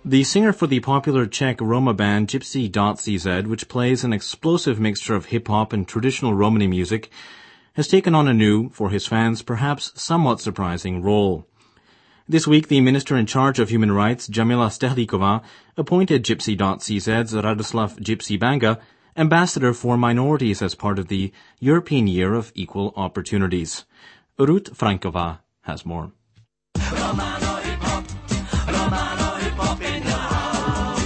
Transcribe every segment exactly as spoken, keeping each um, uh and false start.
The singer for the popular Czech Roma band Gypsy dot C Z, which plays an explosive mixture of hip-hop and traditional Romani music, has taken on a new, for his fans, perhaps somewhat surprising role. This week, the Minister in charge of Human Rights, Jamila Stehlíková, appointed Gypsy dot C Z's Radoslav Gypsy Banga ambassador for minorities as part of the European Year of Equal Opportunities. Ruth Franková has more. Romano hip-hop, Romano hip-hop in the house.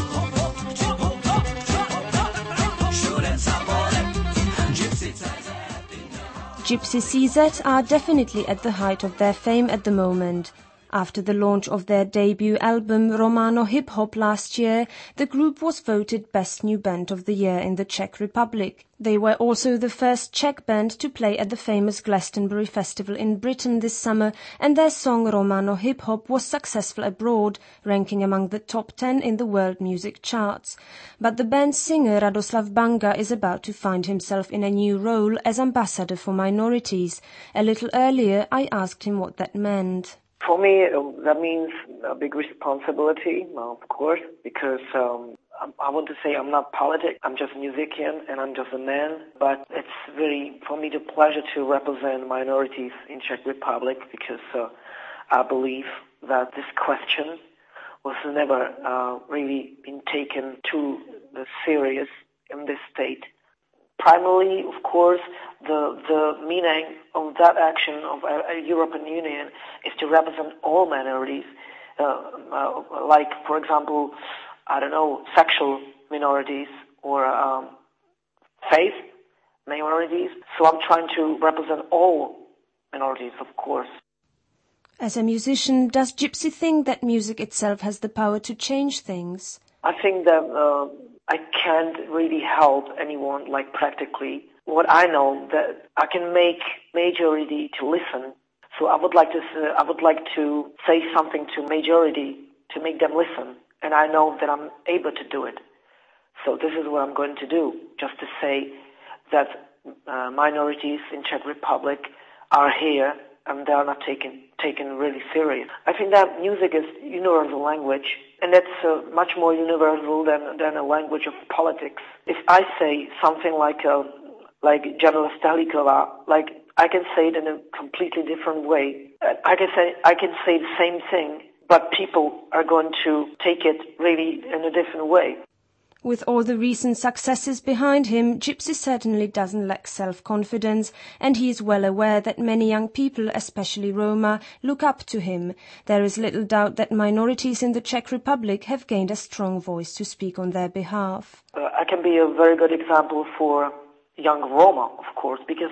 Gypsy C Z are definitely at the height of their fame at the moment. After the launch of their debut album Romano Hip Hop last year, the group was voted Best New Band of the Year in the Czech Republic. They were also the first Czech band to play at the famous Glastonbury Festival in Britain this summer, and their song Romano Hip Hop was successful abroad, ranking among the top ten in the world music charts. But the band's singer Radoslav Banga is about to find himself in a new role as ambassador for minorities. A little earlier, I asked him what that meant. For me, uh, that means a big responsibility, uh, of course, because um, I, I want to say I'm not politic. I'm just a musician and I'm just a man. But it's very, for me, the pleasure to represent minorities in Czech Republic because uh, I believe that this question was never uh, really been taken too uh, serious in this state. Primarily, of course, the the meaning of that action of a, a European Union is to represent all minorities, uh, uh, like, for example, I don't know, sexual minorities or um, faith minorities. So I'm trying to represent all minorities, of course. As a musician, does Gypsy think that music itself has the power to change things? I think that uh, I can't really help anyone, like practically. What I know that I can make majority to listen. So I would like to uh, I would like to say something to majority to make them listen, and I know that I'm able to do it. So this is what I'm going to do, just to say that uh, minorities in Czech Republic are here and they are not taken taken really serious. I think that music is universal language, and that's uh, much more universal than than a language of politics. If I say something like uh, like Jamila Stehlíková, like I can say it in a completely different way. I can say I can say the same thing, but people are going to take it really in a different way. With all the recent successes behind him, Gypsy certainly doesn't lack self-confidence, and he is well aware that many young people, especially Roma, look up to him. There is little doubt that minorities in the Czech Republic have gained a strong voice to speak on their behalf. Uh, I can be a very good example for young Roma, of course, because,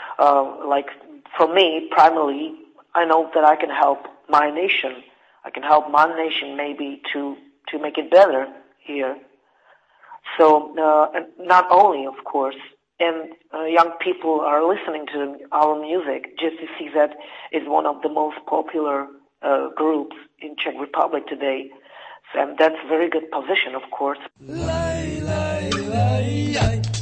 uh, like, for me, primarily, I know that I can help my nation. I can help my nation maybe to, to make it better here. So, uh, not only, of course, and uh, young people are listening to our music. Gypsy C Z is one of the most popular uh, groups in Czech Republic today, so, and that's a very good position, of course. Lay, lay, lay, lay.